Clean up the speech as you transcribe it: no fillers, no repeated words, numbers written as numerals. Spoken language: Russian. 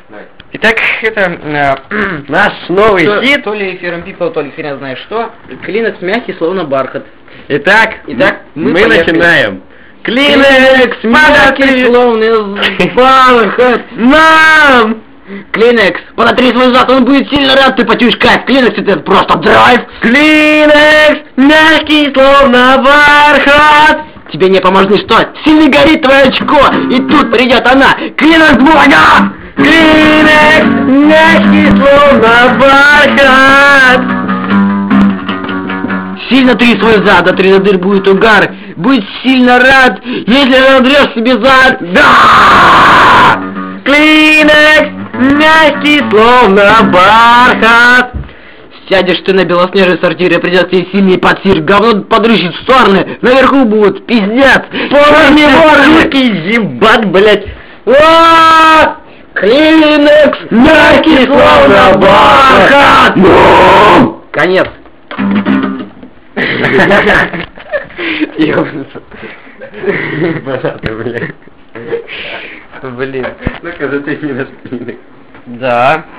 Итак, это наш новый хит. То ли Firm People, то ли хрен знает что. Клинекс мягкий, словно бархат. Итак, мы начинаем. Клинекс мягкий, словно бархат. Нам! Клинекс, подотри свой зад, он будет сильно рад, ты почуешь кайф. Клинекс это просто драйв. Клинекс мягкий, словно бархат. Тебе не поможет ничто, сильно горит твое очко. И тут придет она, Клинекс Бога! Клинекс мягкий, словно бархат. Сильно три свой зад, до три дыр будет угар. Будь сильно рад, если надрешь себе зад. Да! Клинекс мягкий, словно бархат. Сядешь ты на белоснежной сортире, придет тебе сильный подсир, говно подрыщет в стороны, наверху будут пиздец. Руки ебать, блять. Клинекс мягкий, словно бархат. Ну! Конец. Ёбнуться. Понятно, блядь. Блин. Ну-ка, зацени наш Клинекс. Да.